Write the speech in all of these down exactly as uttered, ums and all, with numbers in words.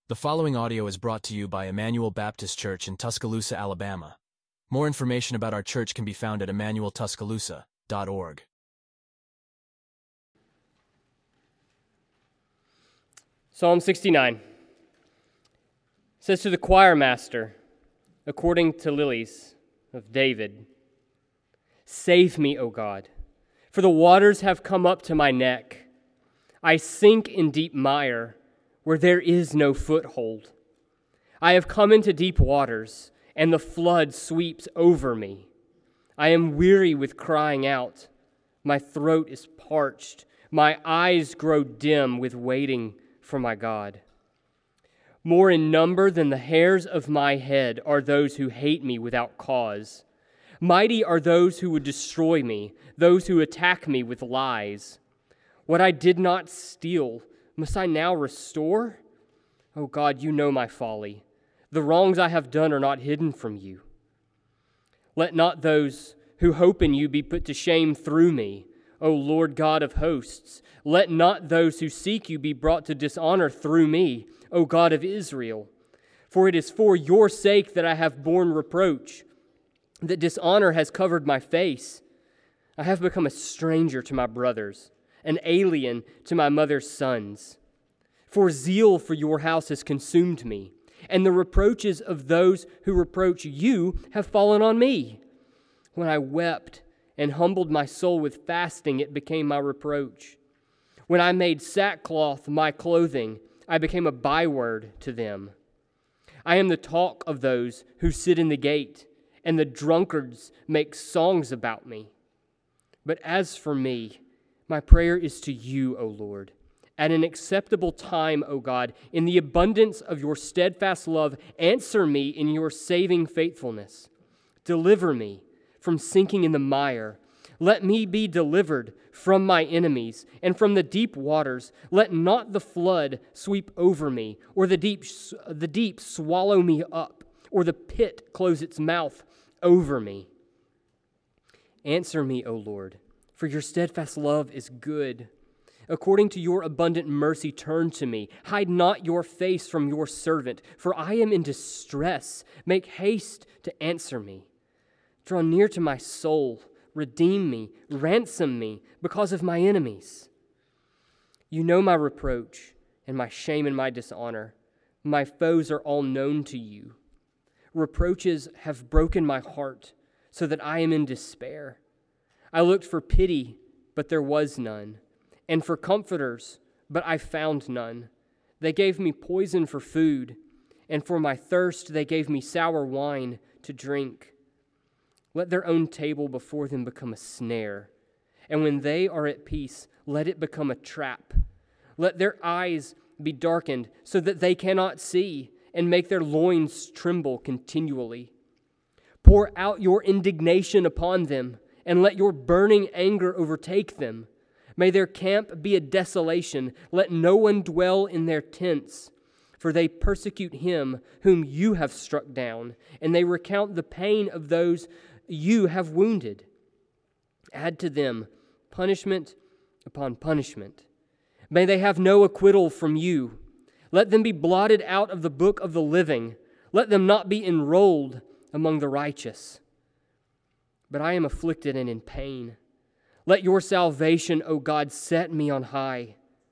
The following audio is brought to you by Emmanuel Baptist Church in Tuscaloosa, Alabama. More information about our church can be found at emmanuel tuscaloosa dot org. Psalm sixty-nine says to the choir master, according to Lilies of David, "Save me, O God, for the waters have come up to my neck. I sink in deep mire, where there is no foothold. I have come into deep waters, and the flood sweeps over me. I am weary with crying out. My throat is parched. My eyes grow dim with waiting for my God. More in number than the hairs of my head are those who hate me without cause. Mighty are those who would destroy me, those who attack me with lies. What I did not steal, must I now restore? O God, you know my folly. The wrongs I have done are not hidden from you. Let not those who hope in you be put to shame through me, O Lord God of hosts. Let not those who seek you be brought to dishonor through me, O God of Israel. For it is for your sake that I have borne reproach, that dishonor has covered my face. I have become a stranger to my brothers, an alien to my mother's sons. For zeal for your house has consumed me, and the reproaches of those who reproach you have fallen on me. When I wept and humbled my soul with fasting, it became my reproach. When I made sackcloth my clothing, I became a byword to them. I am the talk of those who sit in the gate, and the drunkards make songs about me. But as for me, my prayer is to you, O Lord. At an acceptable time, O God, in the abundance of your steadfast love, answer me in your saving faithfulness. Deliver me from sinking in the mire. Let me be delivered from my enemies and from the deep waters. Let not the flood sweep over me, or the deep, the deep swallow me up, or the pit close its mouth over me. Answer me, O Lord, for your steadfast love is good. According to your abundant mercy, turn to me. Hide not your face from your servant, for I am in distress. Make haste to answer me. Draw near to my soul. Redeem me. Ransom me because of my enemies. You know my reproach and my shame and my dishonor. My foes are all known to you. Reproaches have broken my heart so that I am in despair. I looked for pity, but there was none, and for comforters, but I found none. They gave me poison for food, and for my thirst they gave me sour wine to drink. Let their own table before them become a snare, and when they are at peace, let it become a trap. Let their eyes be darkened so that they cannot see, and make their loins tremble continually. Pour out your indignation upon them, and let your burning anger overtake them. May their camp be a desolation. Let no one dwell in their tents. For they persecute him whom you have struck down, and they recount the pain of those you have wounded. Add to them punishment upon punishment. May they have no acquittal from you. Let them be blotted out of the book of the living. Let them not be enrolled among the righteous. But I am afflicted and in pain. Let your salvation, O God, set me on high.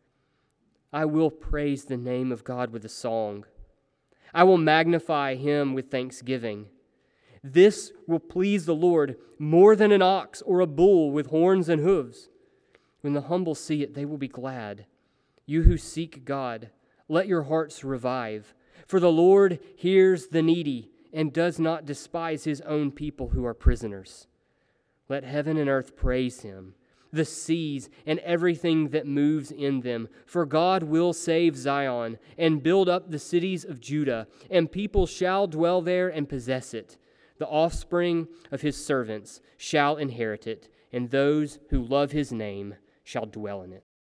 I will praise the name of God with a song. I will magnify him with thanksgiving. This will please the Lord more than an ox or a bull with horns and hooves. When the humble see it, they will be glad. You who seek God, let your hearts revive. For the Lord hears the needy and does not despise his own people who are prisoners. Let heaven and earth praise him, the seas and everything that moves in them. For God will save Zion and build up the cities of Judah, and people shall dwell there and possess it. The offspring of his servants shall inherit it, and those who love his name shall dwell in it.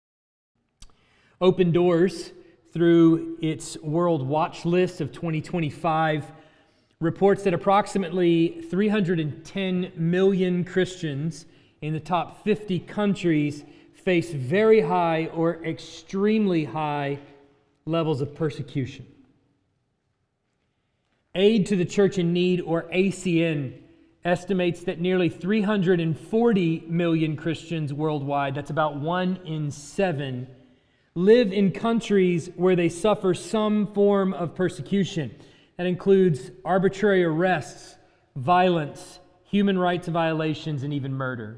Open Doors, through its World Watch List of twenty twenty-five, reports that approximately three hundred ten million Christians in the top fifty countries face very high or extremely high levels of persecution. Aid to the Church in Need, or A C N, estimates that nearly three hundred forty million Christians worldwide, that's about one in seven, live in countries where they suffer some form of persecution. That includes arbitrary arrests, violence, human rights violations, and even murder.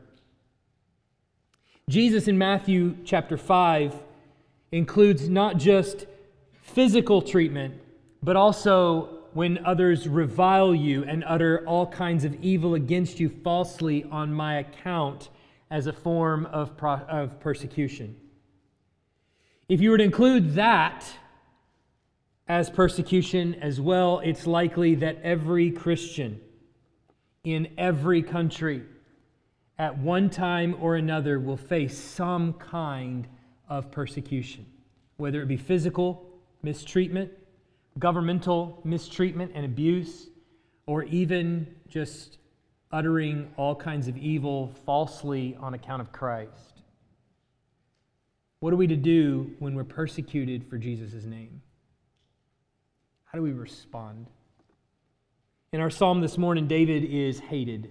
Jesus in Matthew chapter five includes not just physical treatment, but also when others revile you and utter all kinds of evil against you falsely on my account as a form of, pro- of persecution. If you were to include that as persecution as well, it's likely that every Christian in every country at one time or another will face some kind of persecution, whether it be physical mistreatment, governmental mistreatment and abuse, or even just uttering all kinds of evil falsely on account of Christ. What are we to do when we're persecuted for Jesus' name? How do we respond? In our psalm this morning, David is hated.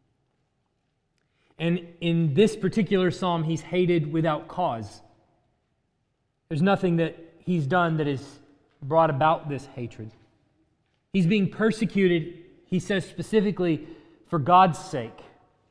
And in this particular psalm, he's hated without cause. There's nothing that he's done that has brought about this hatred. He's being persecuted, he says specifically, for God's sake.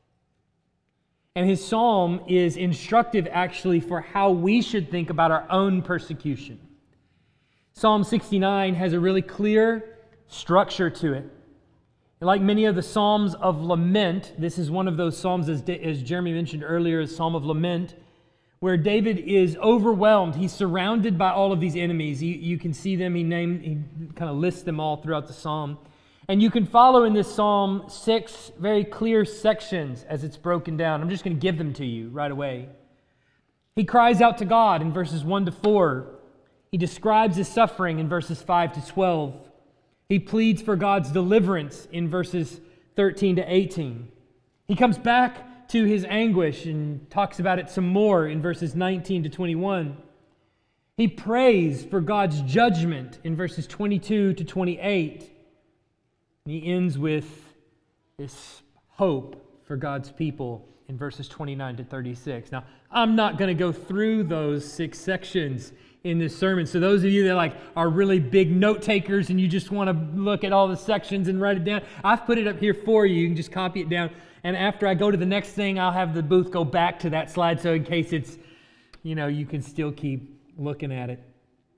And his psalm is instructive actually for how we should think about our own persecution. Psalm sixty-nine has a really clear structure to it. And like many of the Psalms of Lament, this is one of those Psalms, as, as Jeremy mentioned earlier, a Psalm of Lament, where David is overwhelmed. He's surrounded by all of these enemies. You, you can see them. He named, he kind of lists them all throughout the Psalm. And you can follow in this Psalm six very clear sections as it's broken down. I'm just going to give them to you right away. He cries out to God in verses one to four. He describes his suffering in verses five to twelve. He pleads for God's deliverance in verses thirteen to eighteen. He comes back to his anguish and talks about it some more in verses nineteen to twenty-one. He prays for God's judgment in verses twenty-two to twenty-eight. And he ends with this hope for God's people in verses twenty-nine to thirty-six. Now, I'm not going to go through those six sections in this sermon. So those of you that like are really big note takers and you just want to look at all the sections and write it down, I've put it up here for you. You can just copy it down. And after I go to the next thing, I'll have the booth go back to that slide, so in case it's, you know, you can still keep looking at it.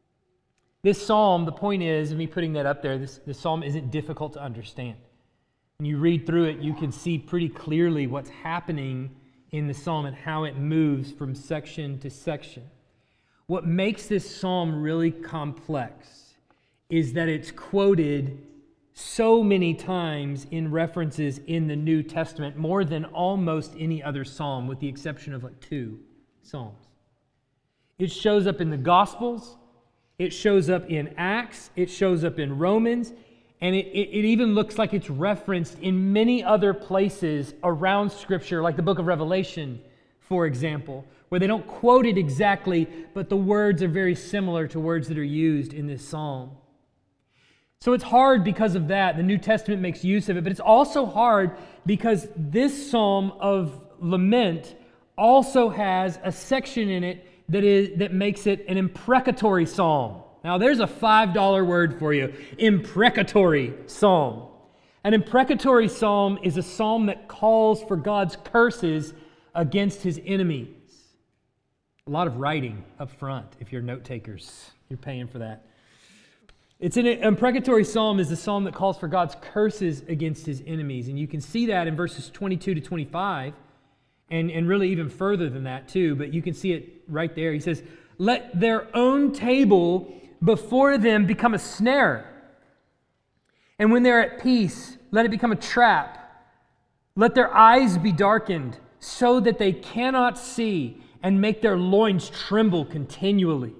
This psalm, the point is, me putting that up there, this, this psalm isn't difficult to understand. When you read through it, you can see pretty clearly what's happening in the psalm and how it moves from section to section. What makes this psalm really complex is that it's quoted so many times in references in the New Testament, more than almost any other psalm, with the exception of like two psalms. It shows up in the Gospels, it shows up in Acts, it shows up in Romans, and it, it, it even looks like it's referenced in many other places around Scripture, like the book of Revelation, for example, where they don't quote it exactly, but the words are very similar to words that are used in this psalm. So it's hard because of that. The New Testament makes use of it, but it's also hard because this psalm of lament also has a section in it that is that makes it an imprecatory psalm. Now there's a five dollar word for you, imprecatory psalm. An imprecatory psalm is a psalm that calls for God's curses against his enemies. A lot of writing up front if you're note takers. You're paying for that. It's an imprecatory psalm is the psalm that calls for God's curses against his enemies. And you can see that in verses twenty-two to twenty-five, and, and really even further than that too, but you can see it right there. He says, "Let their own table before them become a snare, and when they're at peace, let it become a trap. Let their eyes be darkened, so that they cannot see, and make their loins tremble continually."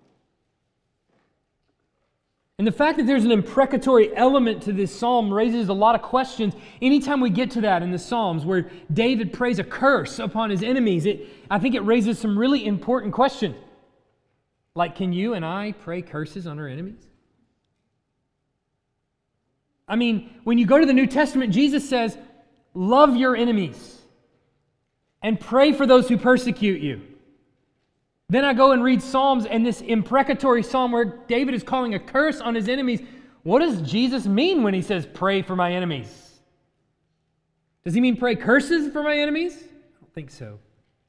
And the fact that there's an imprecatory element to this psalm raises a lot of questions. Anytime we get to that in the Psalms where David prays a curse upon his enemies, it, I think it raises some really important questions. Like, can you and I pray curses on our enemies? I mean, when you go to the New Testament, Jesus says, love your enemies and pray for those who persecute you. Then I go and read Psalms, and this imprecatory psalm where David is calling a curse on his enemies. What does Jesus mean when he says, pray for my enemies? Does he mean pray curses for my enemies? I don't think so.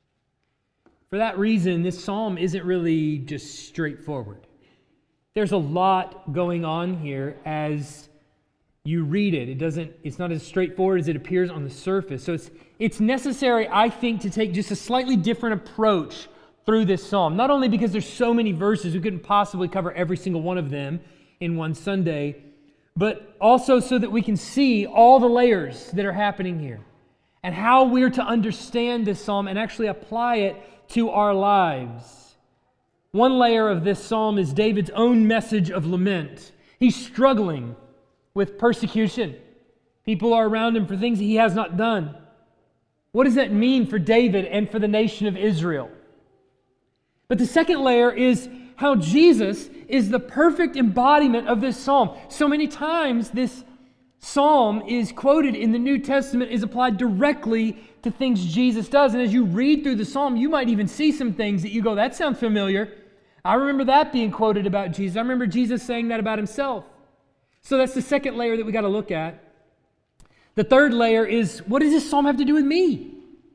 For that reason, this psalm isn't really just straightforward. There's a lot going on here as you read it. It doesn't, it's not as straightforward as it appears on the surface. So it's, it's necessary, I think, to take just a slightly different approach through this psalm. Not only because there's so many verses, we couldn't possibly cover every single one of them in one Sunday, but also so that we can see all the layers that are happening here and how we're to understand this psalm and actually apply it to our lives. One layer of this psalm is David's own message of lament. He's struggling with persecution. People are around him for things he has not done. What does that mean for David and for the nation of Israel? But the second layer is how Jesus is the perfect embodiment of this psalm. So many times this psalm is quoted in the New Testament, is applied directly to things Jesus does. And as you read through the psalm, you might even see some things that you go, that sounds familiar. I remember that being quoted about Jesus. I remember Jesus saying that about himself. So that's the second layer that we got to look at. The third layer is, what does this psalm have to do with me?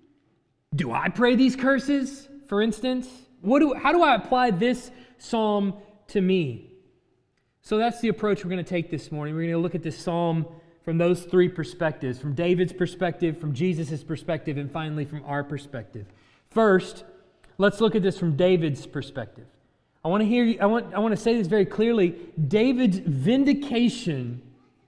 Do I pray these curses, for instance? What do, how do I apply this psalm to me? So that's the approach we're going to take this morning. We're going to look at this psalm from those three perspectives, from David's perspective, from Jesus' perspective, and finally from our perspective. First, let's look at this from David's perspective. I want to hear you, I want, I want to say this very clearly. David's vindication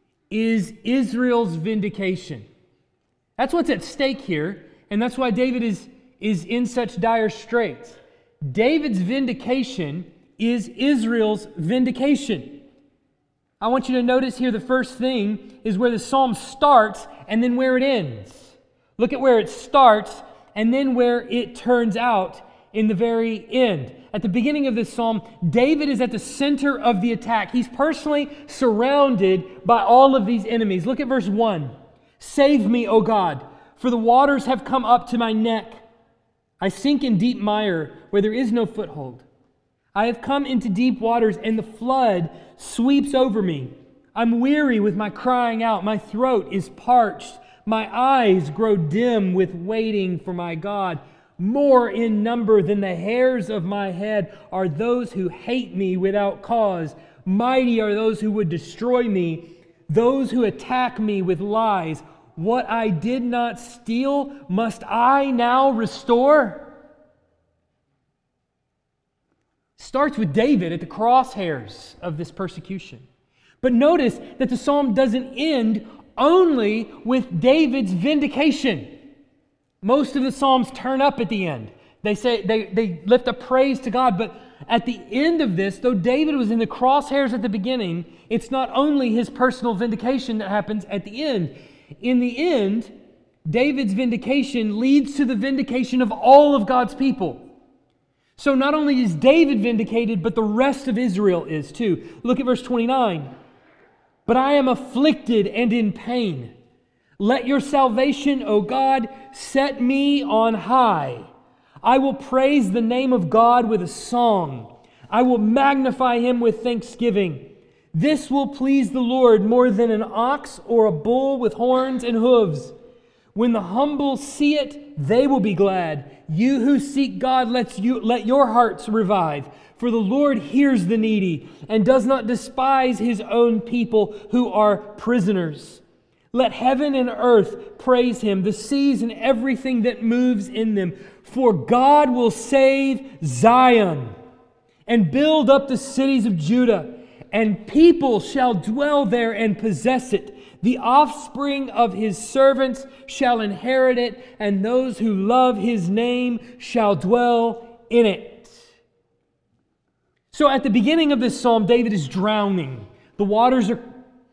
is Israel's vindication. That's what's at stake here, and that's why David is, is in such dire straits. David's vindication is Israel's vindication. I want you to notice here the first thing is where the psalm starts and then where it ends. Look at where it starts and then where it turns out in the very end. At the beginning of this psalm, David is at the center of the attack. He's personally surrounded by all of these enemies. Look at verse one. Save me, O God, for the waters have come up to my neck. I sink in deep mire where there is no foothold. I have come into deep waters, and the flood sweeps over me. I'm weary with my crying out. My throat is parched. My eyes grow dim with waiting for my God. More in number than the hairs of my head are those who hate me without cause. Mighty are those who would destroy me, those who attack me with lies. What I did not steal, must I now restore? Starts with David at the crosshairs of this persecution. But notice that the psalm doesn't end only with David's vindication. Most of the psalms turn up at the end. They say they, they lift up praise to God, but at the end of this, though David was in the crosshairs at the beginning, it's not only his personal vindication that happens at the end. In the end, David's vindication leads to the vindication of all of God's people. So not only is David vindicated, but the rest of Israel is too. Look at verse twenty-nine. But I am afflicted and in pain. Let your salvation, O God, set me on high. I will praise the name of God with a song. I will magnify him with thanksgiving. This will please the Lord more than an ox or a bull with horns and hooves. When the humble see it, they will be glad. You who seek God, let you let your hearts revive. For the Lord hears the needy and does not despise his own people who are prisoners. Let heaven and earth praise him, the seas and everything that moves in them. For God will save Zion and build up the cities of Judah, and people shall dwell there and possess it. The offspring of his servants shall inherit it, and those who love his name shall dwell in it. So at the beginning of this psalm, David is drowning. The waters are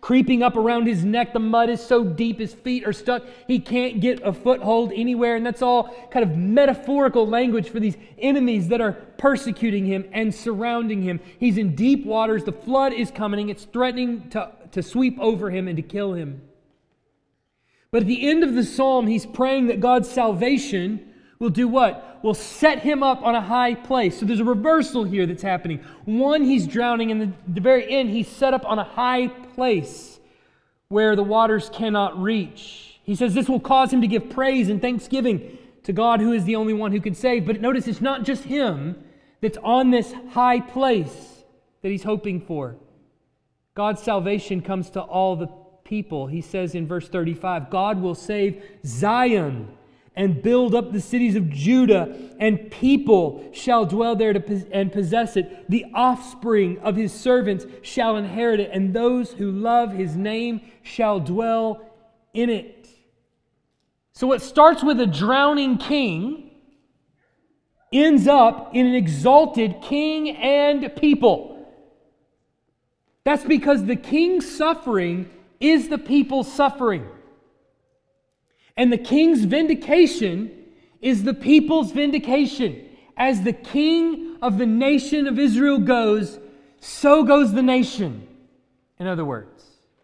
creeping up around his neck. The mud is so deep, his feet are stuck. He can't get a foothold anywhere. And that's all kind of metaphorical language for these enemies that are persecuting him and surrounding him. He's in deep waters. The flood is coming. It's threatening to, to sweep over him and to kill him. But at the end of the psalm, he's praying that God's salvation will do what? Will set him up on a high place. So there's a reversal here that's happening. One, he's drowning, and at the very end, he's set up on a high place where the waters cannot reach. He says this will cause him to give praise and thanksgiving to God, who is the only one who can save. But notice it's not just him that's on this high place that he's hoping for. God's salvation comes to all the people. He says in verse thirty-five, God will save Zion and build up the cities of Judah, and people shall dwell there to, and possess it. The offspring of his servants shall inherit it, and those who love his name shall dwell in it. So what starts with a drowning king ends up in an exalted king and people. That's because the king's suffering is the people's suffering. And the king's vindication is the people's vindication. As the king of the nation of Israel goes, so goes the nation. In other words,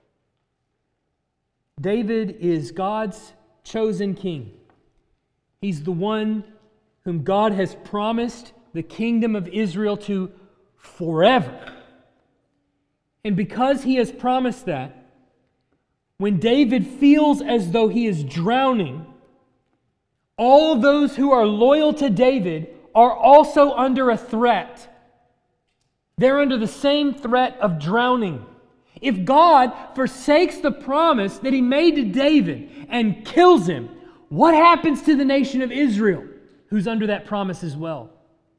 David is God's chosen king. He's the one whom God has promised the kingdom of Israel to forever. And because he has promised that, when David feels as though he is drowning, all those who are loyal to David are also under a threat. They're under the same threat of drowning. If God forsakes the promise that he made to David and kills him, what happens to the nation of Israel, who's under that promise as well?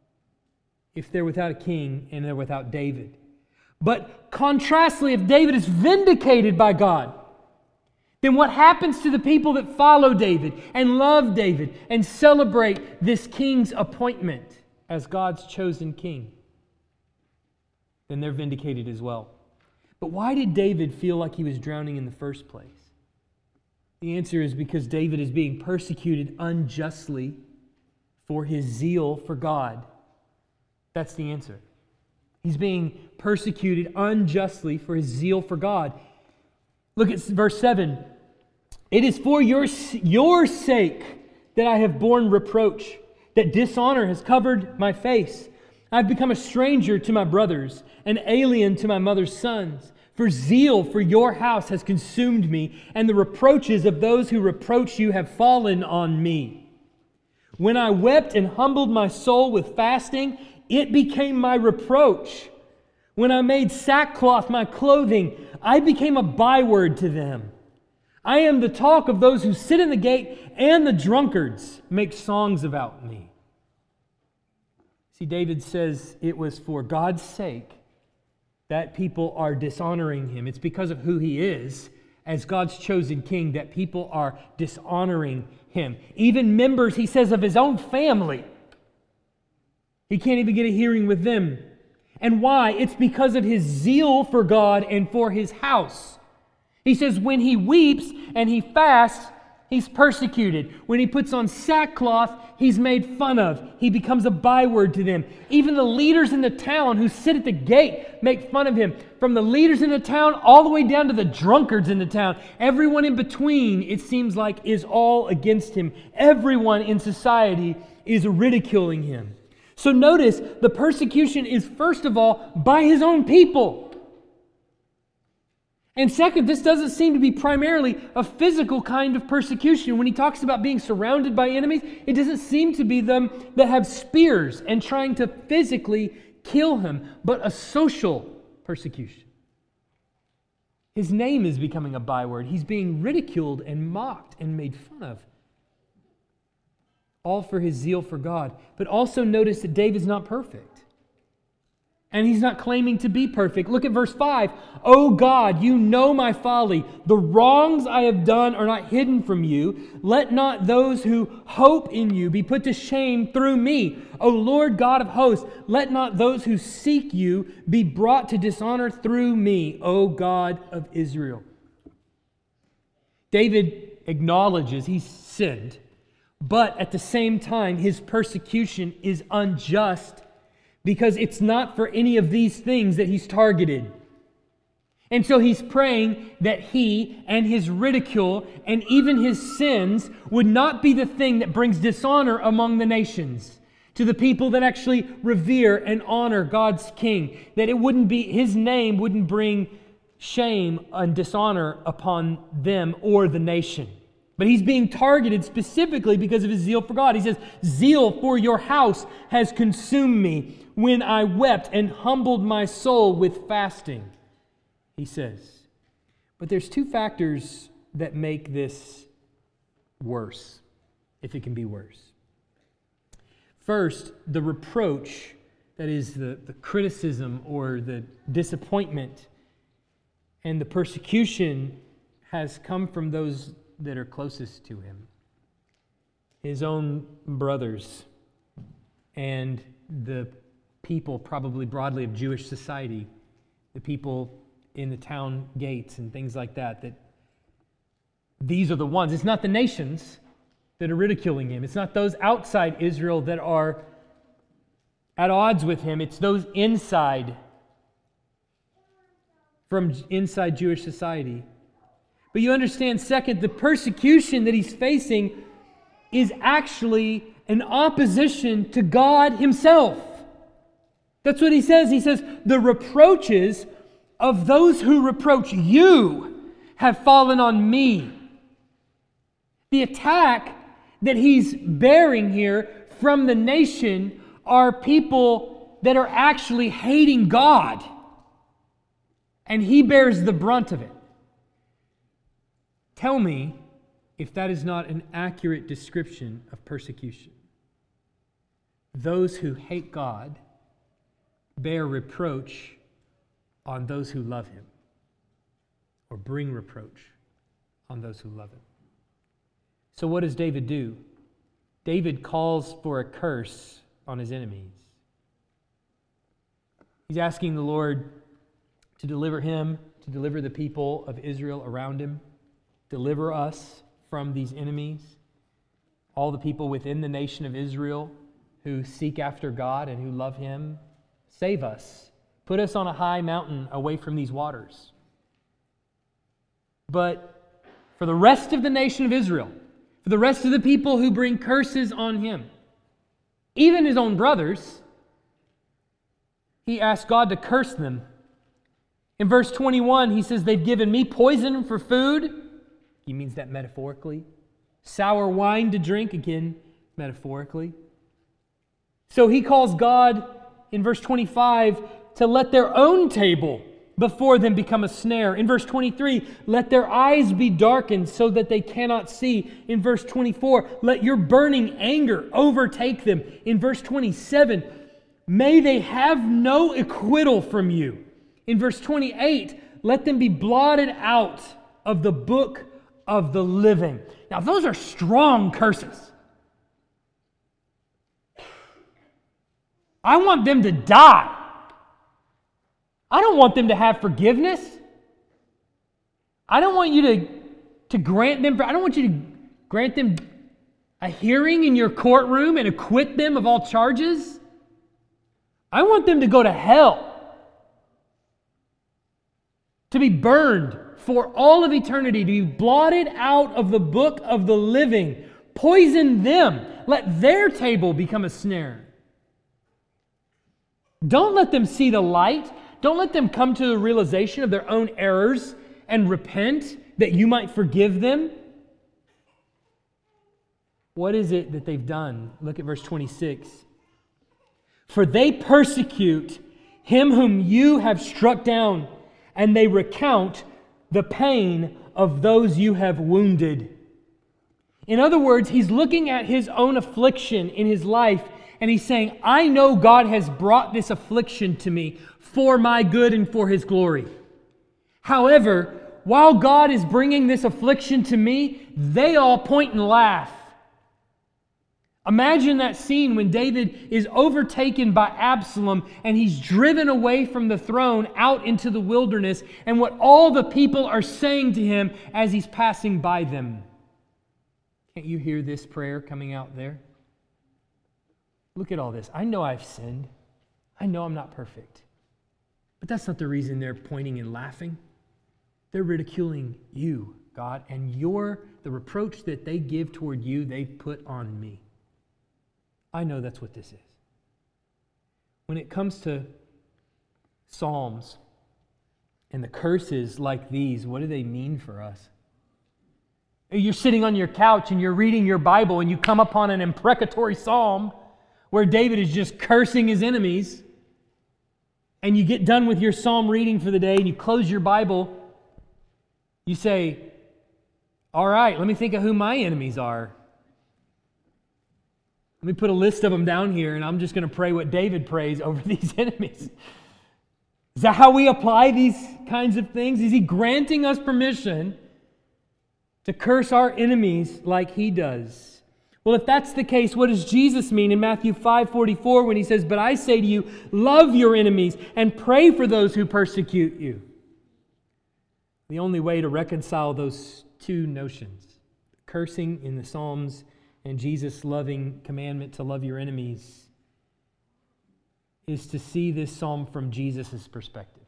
If they're without a king and they're without David. But contrastly, if David is vindicated by God, then what happens to the people that follow David and love David and celebrate this king's appointment as God's chosen king? Then they're vindicated as well. But why did David feel like he was drowning in the first place? The answer is because David is being persecuted unjustly for his zeal for God. That's the answer. He's being persecuted unjustly for his zeal for God. Look at verse seven. It is for your, your sake that I have borne reproach, that dishonor has covered my face. I've become a stranger to my brothers, an alien to my mother's sons. For zeal for your house has consumed me, and the reproaches of those who reproach you have fallen on me. When I wept and humbled my soul with fasting, it became my reproach. When I made sackcloth my clothing, I became a byword to them. I am the talk of those who sit in the gate, and the drunkards make songs about me. See, David says it was for God's sake that people are dishonoring him. It's because of who he is as God's chosen king that people are dishonoring him. Even members, he says, of his own family. He can't even get a hearing with them. And why? It's because of his zeal for God and for his house. He says when he weeps and he fasts, he's persecuted. When he puts on sackcloth, he's made fun of. He becomes a byword to them. Even the leaders in the town who sit at the gate make fun of him. From the leaders in the town all the way down to the drunkards in the town. Everyone in between, it seems like, is all against him. Everyone in society is ridiculing him. So notice, the persecution is first of all by his own people. And second, this doesn't seem to be primarily a physical kind of persecution. When he talks about being surrounded by enemies, it doesn't seem to be them that have spears and trying to physically kill him, but a social persecution. His name is becoming a byword. He's being ridiculed and mocked and made fun of. All for his zeal for God. But also notice that David's not perfect. And he's not claiming to be perfect. Look at verse five. "O God, you know my folly. The wrongs I have done are not hidden from you. Let not those who hope in you be put to shame through me. O Lord God of hosts, let not those who seek you be brought to dishonor through me, O God of Israel." David acknowledges he's sinned, but at the same time, his persecution is unjust, because it's not for any of these things that he's targeted. And so he's praying that he and his ridicule and even his sins would not be the thing that brings dishonor among the nations, to the people that actually revere and honor God's king. That it wouldn't be, his name wouldn't bring shame and dishonor upon them or the nation. But he's being targeted specifically because of his zeal for God. He says, "Zeal for your house has consumed me when I wept and humbled my soul with fasting," he says. But there's two factors that make this worse, if it can be worse. First, the reproach, that is the, the criticism or the disappointment and the persecution, has come from those that are closest to him. His own brothers and the people, probably broadly of Jewish society, the people in the town gates and things like that, that these are the ones. It's not the nations that are ridiculing him. It's not those outside Israel that are at odds with him. It's those inside, from inside Jewish society. But you understand, second, the persecution that he's facing is actually an opposition to God himself. That's what he says. He says, "The reproaches of those who reproach you have fallen on me." The attack that he's bearing here from the nation are people that are actually hating God. And he bears the brunt of it. Tell me if that is not an accurate description of persecution. Those who hate God bear reproach on those who love him, or bring reproach on those who love him. So what does David do? David calls for a curse on his enemies. He's asking the Lord to deliver him, to deliver the people of Israel around him. Deliver us from these enemies, all the people within the nation of Israel who seek after God and who love him. Save us. Put us on a high mountain away from these waters. But for the rest of the nation of Israel, for the rest of the people who bring curses on him, even his own brothers, he asks God to curse them. In verse twenty-one, he says, "They've given me poison for food." He means that metaphorically. Sour wine to drink, again, metaphorically. So he calls God, in verse twenty-five, to let their own table before them become a snare. In verse twenty-three, let their eyes be darkened so that they cannot see. In verse twenty-four, let your burning anger overtake them. In verse twenty-seven, may they have no acquittal from you. In verse twenty-eight, let them be blotted out of the book of the living. Now, those are strong curses. I want them to die. I don't want them to have forgiveness. I don't want you to, to grant them, I don't want you to grant them a hearing in your courtroom and acquit them of all charges. I want them to go to hell, to be burned for all of eternity, to be blotted out of the book of the living. Poison them. Let their table become a snare. Don't let them see the light. Don't let them come to the realization of their own errors and repent that you might forgive them. What is it that they've done? Look at verse twenty-six. For they persecute him whom you have struck down, and they recount the pain of those you have wounded. In other words, he's looking at his own affliction in his life, and he's saying, I know God has brought this affliction to me for my good and for His glory. However, while God is bringing this affliction to me, they all point and laugh. Imagine that scene when David is overtaken by Absalom and he's driven away from the throne out into the wilderness, and what all the people are saying to him as he's passing by them. Can't you hear this prayer coming out there? Look at all this. I know I've sinned. I know I'm not perfect. But that's not the reason they're pointing and laughing. They're ridiculing you, God, and your the reproach that they give toward you, they've put on me. I know that's what this is. When it comes to Psalms and the curses like these, what do they mean for us? You're sitting on your couch and you're reading your Bible and you come upon an imprecatory psalm where David is just cursing his enemies, and you get done with your psalm reading for the day and you close your Bible. You say, all right, let me think of who my enemies are. Let me put a list of them down here, and I'm just going to pray what David prays over these enemies. Is that how we apply these kinds of things? Is He granting us permission to curse our enemies like He does? Well, if that's the case, what does Jesus mean in Matthew five forty-four when He says, but I say to you, love your enemies and pray for those who persecute you? The only way to reconcile those two notions, cursing in the Psalms and Jesus' loving commandment to love your enemies, is to see this psalm from Jesus' perspective.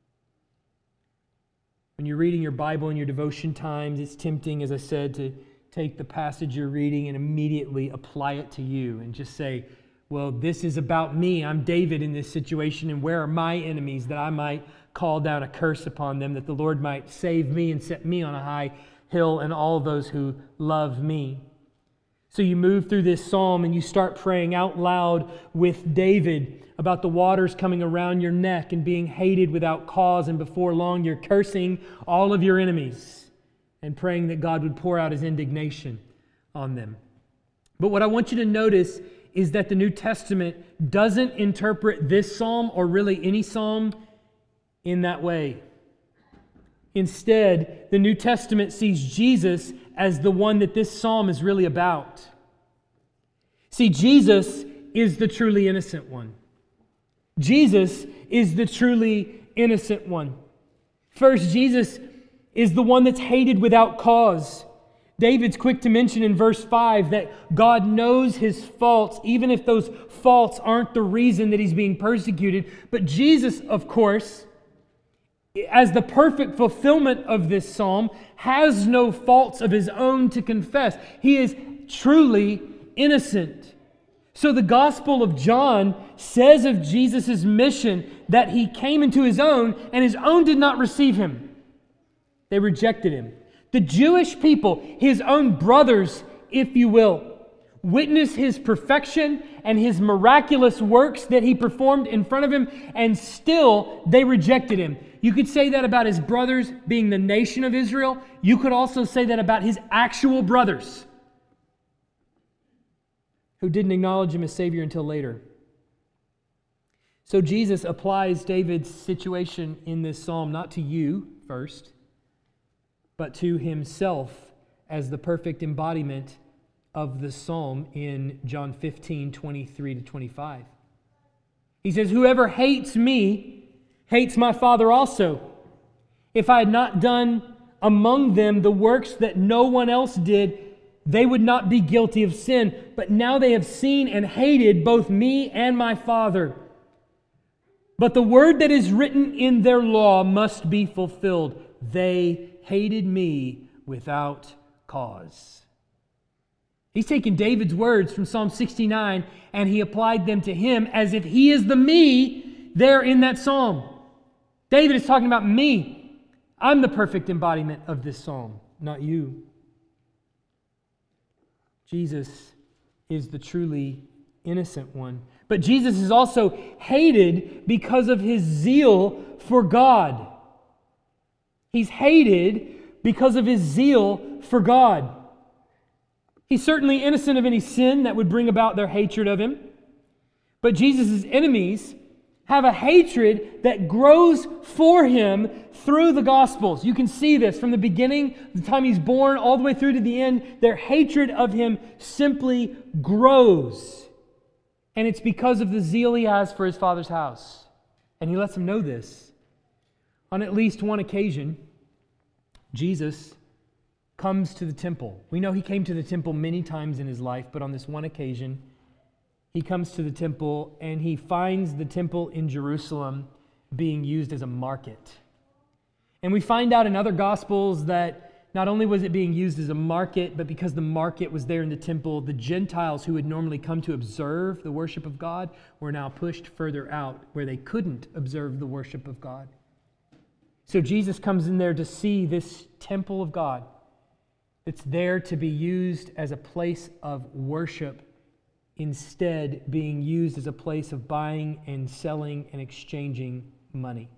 When you're reading your Bible in your devotion times, it's tempting, as I said, to take the passage you're reading and immediately apply it to you and just say, well, this is about me. I'm David in this situation, and where are my enemies that I might call down a curse upon them, that the Lord might save me and set me on a high hill and all those who love me. So you move through this psalm and you start praying out loud with David about the waters coming around your neck and being hated without cause, and before long you're cursing all of your enemies and praying that God would pour out His indignation on them. But what I want you to notice is that the New Testament doesn't interpret this psalm, or really any psalm, in that way. Instead, the New Testament sees Jesus as the one that this psalm is really about. See, Jesus is the truly innocent one. Jesus is the truly innocent one. First, Jesus is the one that's hated without cause. David's quick to mention in verse five that God knows his faults, even if those faults aren't the reason that he's being persecuted. But Jesus, of course, as the perfect fulfillment of this psalm, has no faults of his own to confess. He is truly innocent. So the Gospel of John says of Jesus' mission that He came into His own, and His own did not receive Him. They rejected Him. The Jewish people, His own brothers, if you will, witness His perfection and His miraculous works that He performed in front of Him, and still they rejected Him. You could say that about His brothers being the nation of Israel. You could also say that about His actual brothers, who didn't acknowledge Him as Savior until later. So Jesus applies David's situation in this psalm not to you first, but to Himself as the perfect embodiment of the psalm in John fifteen, twenty-three to twenty-five. He says, whoever hates me hates my Father also. If I had not done among them the works that no one else did, they would not be guilty of sin. But now they have seen and hated both me and my Father. But the word that is written in their law must be fulfilled. They hated me without cause. He's taken David's words from Psalm sixty-nine and he applied them to him as if he is the me there in that psalm. David is talking about me. I'm the perfect embodiment of this psalm, not you. Jesus is the truly innocent one. But Jesus is also hated because of His zeal for God. He's hated because of His zeal for God. He's certainly innocent of any sin that would bring about their hatred of Him. But Jesus' enemies have a hatred that grows for him through the Gospels. You can see this from the beginning, the time he's born, all the way through to the end. Their hatred of him simply grows. And it's because of the zeal he has for his Father's house. And he lets them know this. On at least one occasion, Jesus comes to the temple. We know he came to the temple many times in his life, but on this one occasion, he comes to the temple and he finds the temple in Jerusalem being used as a market. And we find out in other Gospels that not only was it being used as a market, but because the market was there in the temple, the Gentiles who would normally come to observe the worship of God were now pushed further out where they couldn't observe the worship of God. So Jesus comes in there to see this temple of God that's there to be used as a place of worship, instead being used as a place of buying and selling and exchanging money.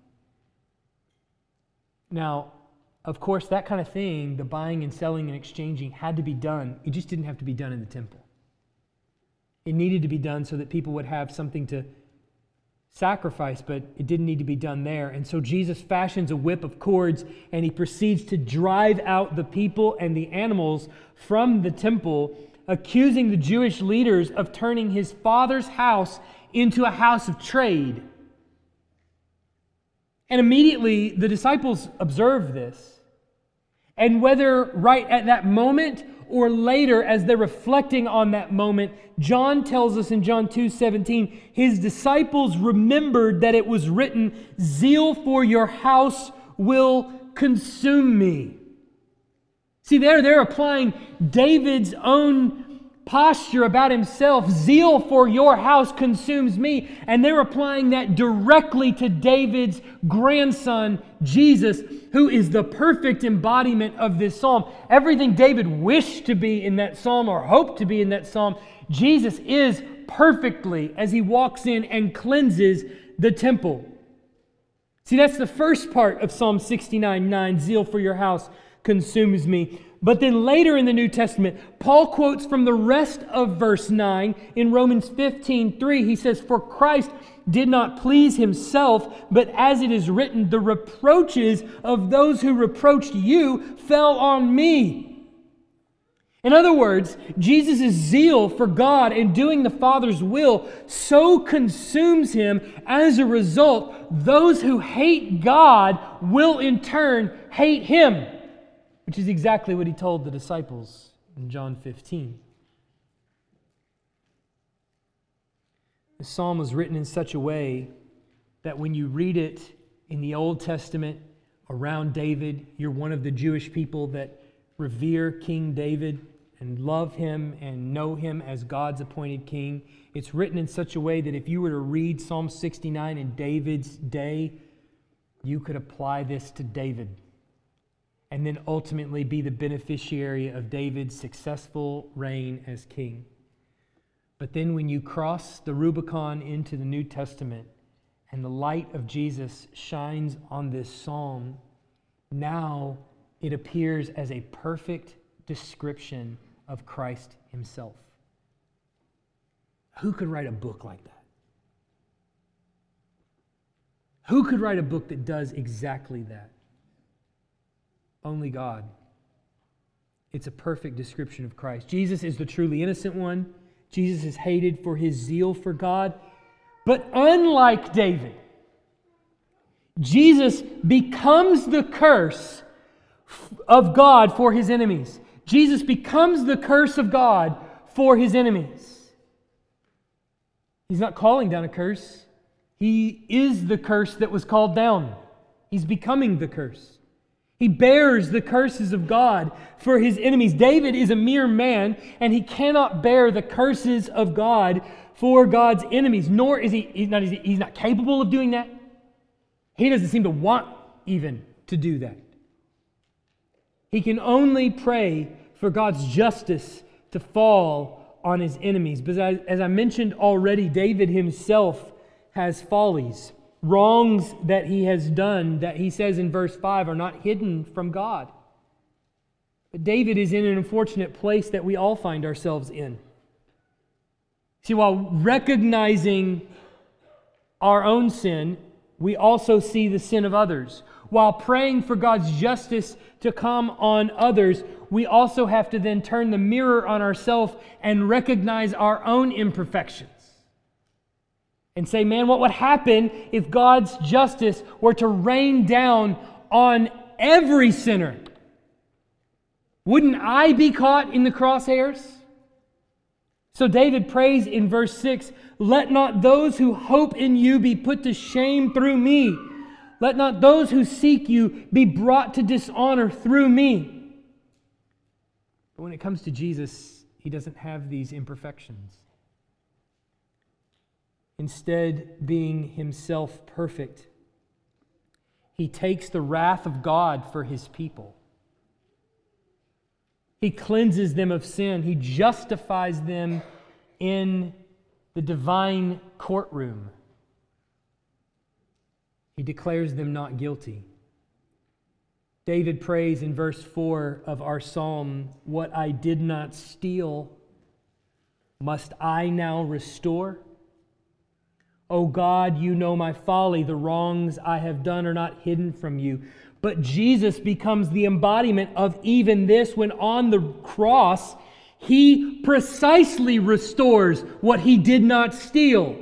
Now, of course, that kind of thing, the buying and selling and exchanging, had to be done. It just didn't have to be done in the temple. It needed to be done so that people would have something to sacrifice, but it didn't need to be done there. And so Jesus fashions a whip of cords and he proceeds to drive out the people and the animals from the temple, accusing the Jewish leaders of turning his Father's house into a house of trade. And immediately the disciples observe this. And whether right at that moment or later as they're reflecting on that moment, John tells us in John two seventeen, his disciples remembered that it was written, "Zeal for your house will consume me." See, there they're applying David's own posture about himself. Zeal for your house consumes me. And they're applying that directly to David's grandson, Jesus, who is the perfect embodiment of this psalm. Everything David wished to be in that psalm or hoped to be in that psalm, Jesus is perfectly as he walks in and cleanses the temple. See, that's the first part of Psalm sixty-nine nine, zeal for your house consumes me. But then later in the New Testament, Paul quotes from the rest of verse nine in Romans fifteen three. He says, "For Christ did not please himself, but as it is written, the reproaches of those who reproached you fell on me." In other words, Jesus' zeal for God and doing the Father's will so consumes him, as a result, those who hate God will in turn hate him. Which is exactly what he told the disciples in John fifteen. The psalm was written in such a way that when you read it in the Old Testament around David, you're one of the Jewish people that revere King David and love him and know him as God's appointed king. It's written in such a way that if you were to read Psalm sixty-nine in David's day, you could apply this to David, and then ultimately be the beneficiary of David's successful reign as king. But then when you cross the Rubicon into the New Testament and the light of Jesus shines on this psalm, now it appears as a perfect description of Christ himself. Who could write a book like that? Who could write a book that does exactly that? Only God. It's a perfect description of Christ. Jesus is the truly innocent one. Jesus is hated for his zeal for God. But unlike David, Jesus becomes the curse of God for his enemies. Jesus becomes the curse of God for his enemies. He's not calling down a curse. He is the curse that was called down. He's becoming the curse. He bears the curses of God for his enemies. David is a mere man, and he cannot bear the curses of God for God's enemies, nor is he, he's not, he's not capable of doing that. He doesn't seem to want even to do that. He can only pray for God's justice to fall on his enemies. But as, as I mentioned already, David himself has follies. Wrongs that he has done that he says in verse five are not hidden from God. But David is in an unfortunate place that we all find ourselves in. See, while recognizing our own sin, we also see the sin of others. While praying for God's justice to come on others, we also have to then turn the mirror on ourselves and recognize our own imperfections. And say, man, what would happen if God's justice were to rain down on every sinner? Wouldn't I be caught in the crosshairs? So David prays in verse six, "Let not those who hope in you be put to shame through me. Let not those who seek you be brought to dishonor through me." But when it comes to Jesus, he doesn't have these imperfections. Instead, being himself perfect, he takes the wrath of God for his people. He cleanses them of sin. He justifies them in the divine courtroom. He declares them not guilty. David prays in verse four of our psalm, "What I did not steal, must I now restore? O God, you know my folly. The wrongs I have done are not hidden from you." But Jesus becomes the embodiment of even this when on the cross, he precisely restores what he did not steal.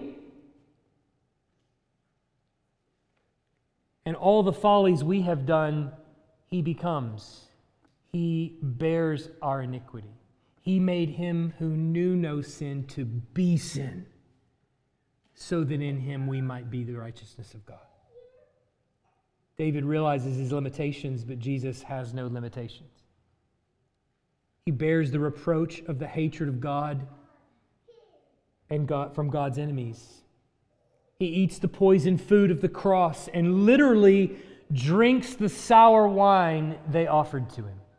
And all the follies we have done, he becomes. He bears our iniquity. He made him who knew no sin to be sin, so that in him we might be the righteousness of God. David realizes his limitations, but Jesus has no limitations. He bears the reproach of the hatred of God and God from God's enemies. He eats the poisoned food of the cross and literally drinks the sour wine they offered to him.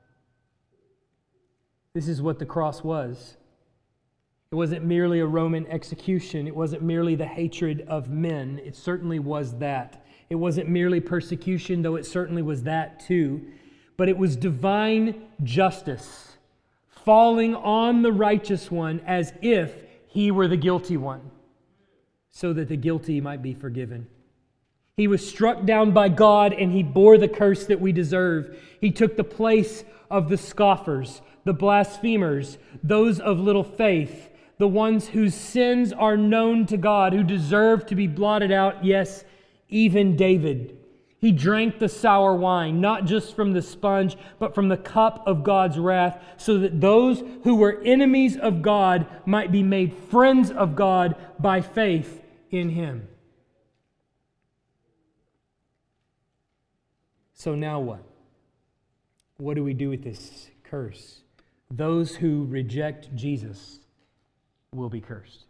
This is what the cross was. It wasn't merely a Roman execution. It wasn't merely the hatred of men. It certainly was that. It wasn't merely persecution, though it certainly was that too. But it was divine justice falling on the righteous one as if he were the guilty one, so that the guilty might be forgiven. He was struck down by God and he bore the curse that we deserve. He took the place of the scoffers, the blasphemers, those of little faith, the ones whose sins are known to God, who deserve to be blotted out, yes, even David. He drank the sour wine, not just from the sponge, but from the cup of God's wrath, so that those who were enemies of God might be made friends of God by faith in him. So now what? What do we do with this curse? Those who reject Jesus will be cursed.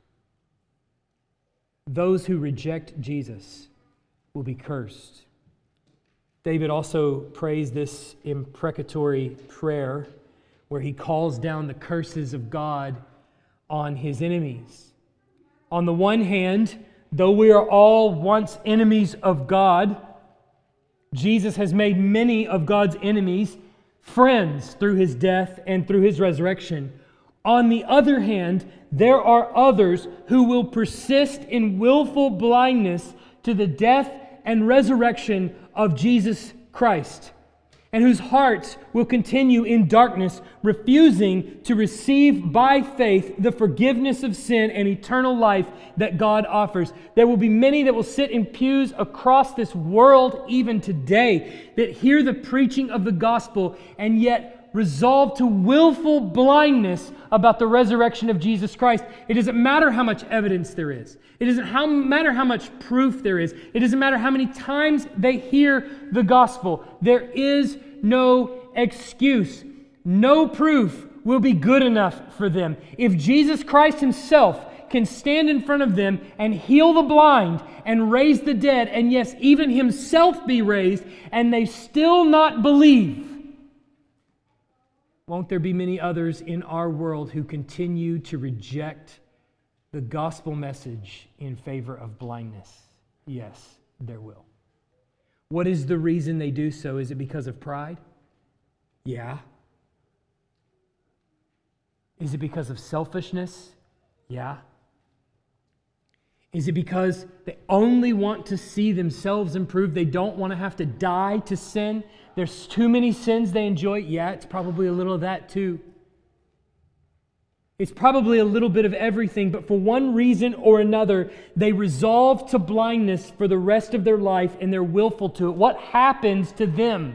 Those who reject Jesus will be cursed. David also prays this imprecatory prayer where he calls down the curses of God on his enemies. On the one hand, though we are all once enemies of God, Jesus has made many of God's enemies friends through his death and through his resurrection. On the other hand, there are others who will persist in willful blindness to the death and resurrection of Jesus Christ, and whose hearts will continue in darkness, refusing to receive by faith the forgiveness of sin and eternal life that God offers. There will be many that will sit in pews across this world even today that hear the preaching of the gospel and yet resolve to willful blindness about the resurrection of Jesus Christ. It doesn't matter how much evidence there is. It doesn't how, matter how much proof there is. It doesn't matter how many times they hear the gospel. There is no excuse. No proof will be good enough for them. If Jesus Christ himself can stand in front of them and heal the blind and raise the dead, and yes, even himself be raised, and they still not believe, won't there be many others in our world who continue to reject the gospel message in favor of blindness? Yes, there will. What is the reason they do so? Is it because of pride? Yeah. Is it because of selfishness? Yeah. Is it because they only want to see themselves improve? They don't want to have to die to sin? There's too many sins they enjoy? Yeah, it's probably a little of that too. It's probably a little bit of everything, but for one reason or another, they resolve to blindness for the rest of their life and they're willful to it. What happens to them?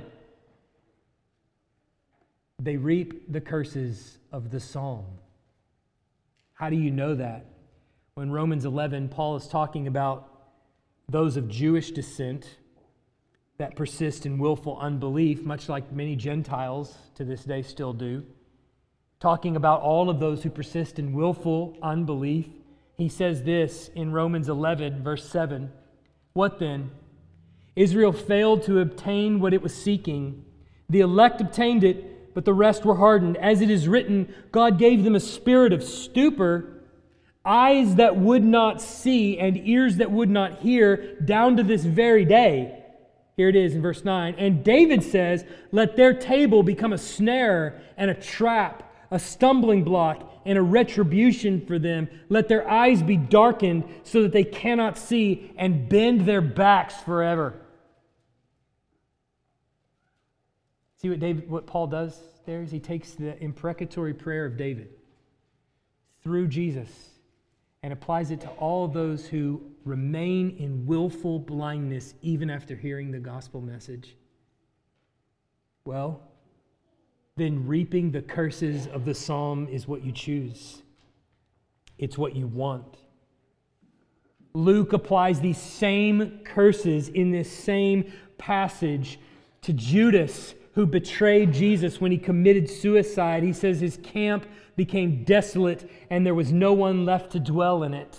They reap the curses of the psalm. How do you know that? When Romans eleven, Paul is talking about those of Jewish descent that persist in willful unbelief, much like many Gentiles to this day still do. Talking about all of those who persist in willful unbelief, he says this in Romans eleven, verse seven. What then? Israel failed to obtain what it was seeking. The elect obtained it, but the rest were hardened. As it is written, God gave them a spirit of stupor, eyes that would not see and ears that would not hear, down to this very day. Here it is in verse nine. And David says, let their table become a snare and a trap, a stumbling block and a retribution for them. Let their eyes be darkened so that they cannot see, and bend their backs forever. See what David, what Paul does there is he takes the imprecatory prayer of David through Jesus and applies it to all those who remain in willful blindness even after hearing the gospel message. Well, then reaping the curses of the psalm is what you choose. It's what you want. Luke applies these same curses in this same passage to Judas, who betrayed Jesus when he committed suicide. He says his camp became desolate and there was no one left to dwell in it.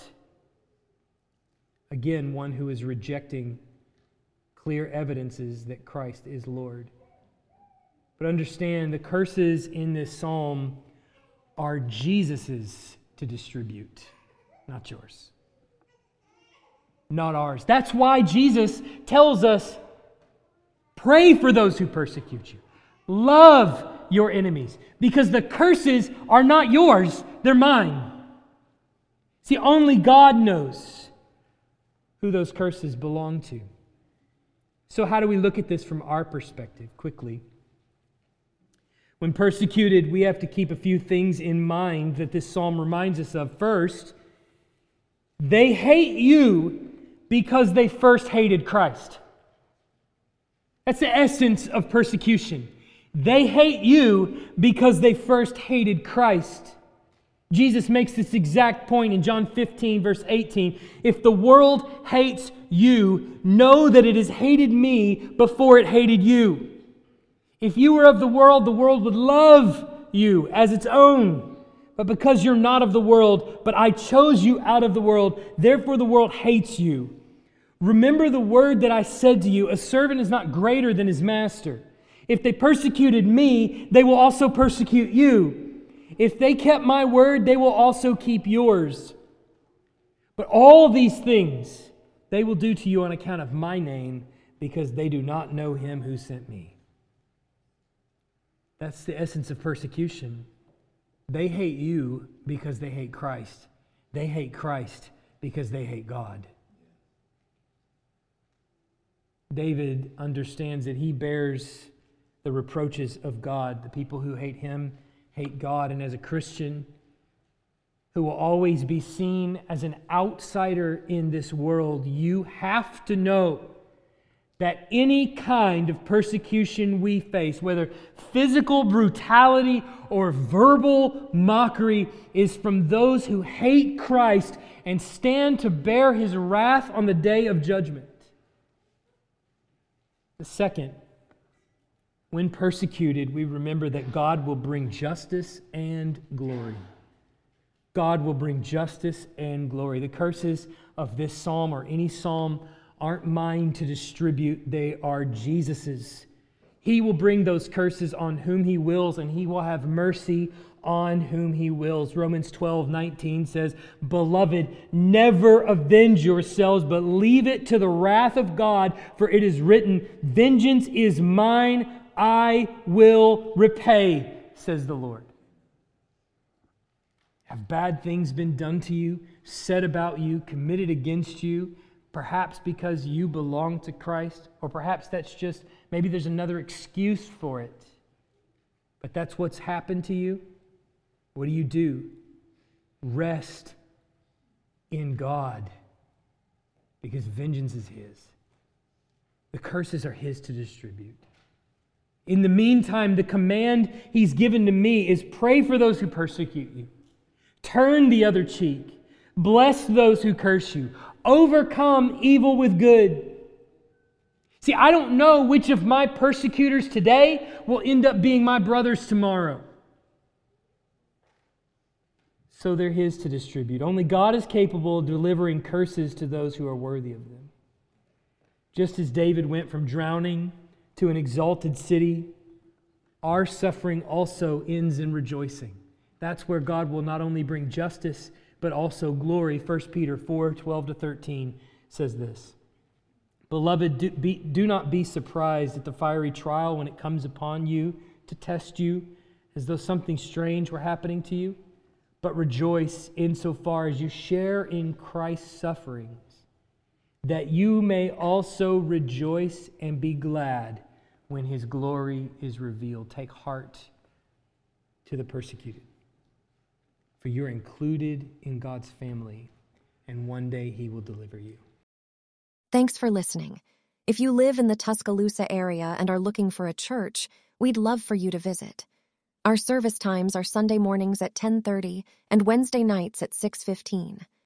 Again, one who is rejecting clear evidences that Christ is Lord. But understand, the curses in this psalm are Jesus's to distribute, not yours. Not ours. That's why Jesus tells us, pray for those who persecute you. Love your enemies, because the curses are not yours, they're mine. See, only God knows who those curses belong to. So how do we look at this from our perspective? Quickly. When persecuted, we have to keep a few things in mind that this psalm reminds us of. First, they hate you because they first hated Christ. That's the essence of persecution. They hate you because they first hated Christ. Jesus makes this exact point in John fifteen, verse eighteen. If the world hates you, know that it has hated me before it hated you. If you were of the world, the world would love you as its own. But because you're not of the world, but I chose you out of the world, therefore the world hates you. Remember the word that I said to you, a servant is not greater than his master. If they persecuted me, they will also persecute you. If they kept my word, they will also keep yours. But all these things they will do to you on account of my name, because they do not know him who sent me. That's the essence of persecution. They hate you because they hate Christ. They hate Christ because they hate God. David understands that he bears the reproaches of God. The people who hate him hate God. And as a Christian who will always be seen as an outsider in this world, you have to know that any kind of persecution we face, whether physical brutality or verbal mockery, is from those who hate Christ and stand to bear his wrath on the day of judgment. The second, when persecuted, we remember that God will bring justice and glory. God will bring justice and glory. The curses of this psalm or any psalm aren't mine to distribute, they are Jesus's. He will bring those curses on whom he wills, and he will have mercy on whom he wills. Romans twelve nineteen says, Beloved, never avenge yourselves, but leave it to the wrath of God, for it is written, Vengeance is mine, I will repay, says the Lord. Have bad things been done to you? said about you, committed against you, perhaps because you belong to Christ, or perhaps that's just, maybe there's another excuse for it. But that's what's happened to you. What do you do? Rest in God, because vengeance is His. The curses are His to distribute. In the meantime, the command He's given to me is pray for those who persecute you. Turn the other cheek. Bless those who curse you. Overcome evil with good. See, I don't know which of my persecutors today will end up being my brothers tomorrow. So they're His to distribute. Only God is capable of delivering curses to those who are worthy of them. Just as David went from drowning to an exalted city, our suffering also ends in rejoicing. That's where God will not only bring justice, but also glory. First Peter four, twelve to thirteen says this. Beloved, do, be, do not be surprised at the fiery trial when it comes upon you to test you, as though something strange were happening to you. But rejoice insofar as you share in Christ's sufferings, that you may also rejoice and be glad when His glory is revealed. Take heart to the persecuted, for you're included in God's family, and one day He will deliver you. Thanks for listening. If you live in the Tuscaloosa area and are looking for a church, we'd love for you to visit. Our service times are Sunday mornings at ten thirty and Wednesday nights at six fifteen.